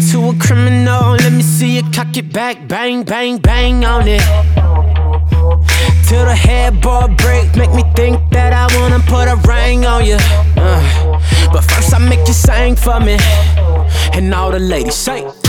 to a criminal. Let me see you cock it back, bang, bang, bang on it. Till the headboard break, make me think that I wanna put a ring on you. But first I make you sing for me, and all the ladies say.